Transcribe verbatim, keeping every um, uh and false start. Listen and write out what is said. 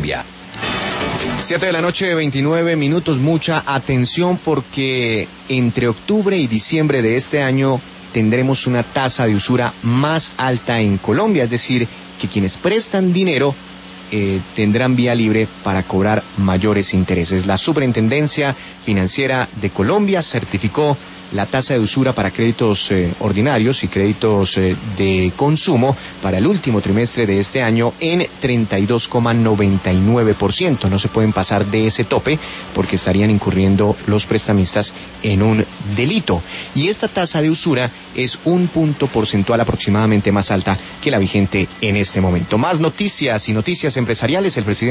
Colombia. Siete de la noche, veintinueve minutos. Mucha atención porque entre octubre y diciembre de este año tendremos una tasa de usura más alta en Colombia, es decir, que quienes prestan dinero eh, tendrán vía libre para cobrar mayores intereses. La Superintendencia Financiera de Colombia certificó la tasa de usura para créditos eh, ordinarios y créditos eh, de consumo para el último trimestre de este año en treinta y dos coma noventa y nueve por ciento. No se pueden pasar de ese tope porque estarían incurriendo los prestamistas en un delito. Y esta tasa de usura es un punto porcentual aproximadamente más alta que la vigente en este momento. Más noticias y noticias empresariales. El presidente